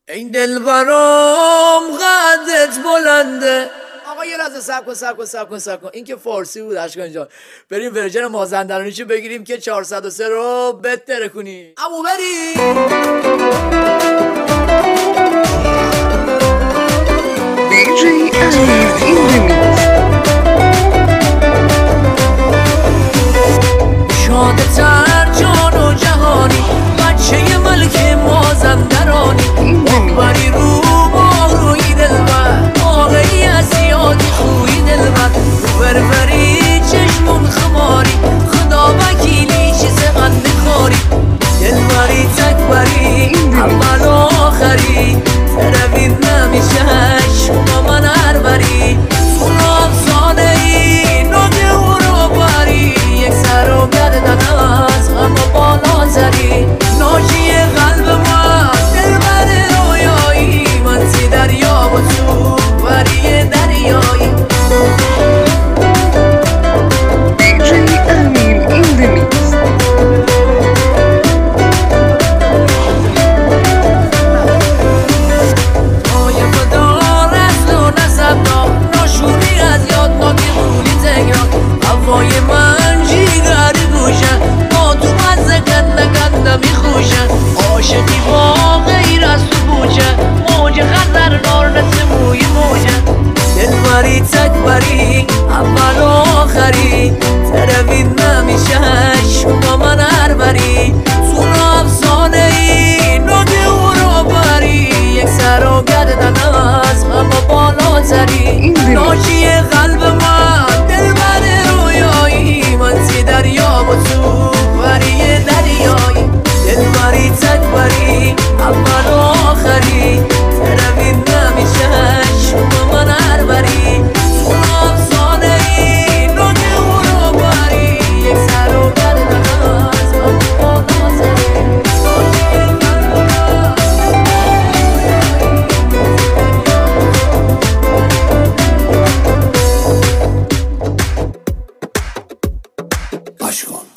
این دل برام قدت بلنده. آقا یه لحظه صبر کن این که فارسی بود اشکان اینجا. بریم ورژن مازندرانیشو بگیریم که 403 رو بهتره کنی. امو بریم DJ Amir in the mix. شاده تر جان و جهانی، بچه ملک مازندرانی، بری رو باروی دلبر، واقعی از زیادی خوی دلبر، رو بربری چشمون خماری، خدا وکیلی چیز قند خاری، دلبری تکبری اول و آخری، تروید نمیشه شما من هر بری، اون افسانه ای نگه او رو بری، یک سر و گردن از اما بالا زری، ناجی قلب من دلبر رویایی، من سی دریا و تو بری دریایی. DJ Amir in the mix. هوای من جیگری گوشن، با تو مزه کنده میخوشن، عاشقی با غیر از تو بوچه، موج خطر نار نسل موی موجه، دلبری تکبری اول و آخری، تروید نمیشه شما من هر بری، تون افسانه ای نگه او رو بری، یک سر و گردن از اما بالا تری، ناجی قلب من دلبر رویایی، من سی دریا و تو بری دریایی، دلبری تکبری اول و آخری، تروید نمیشه شما من هر بری، اون افسانه ای نگه او رو بری، یک سر و گردن از اما بالا تری، ناجی قلب من. Aşk ol.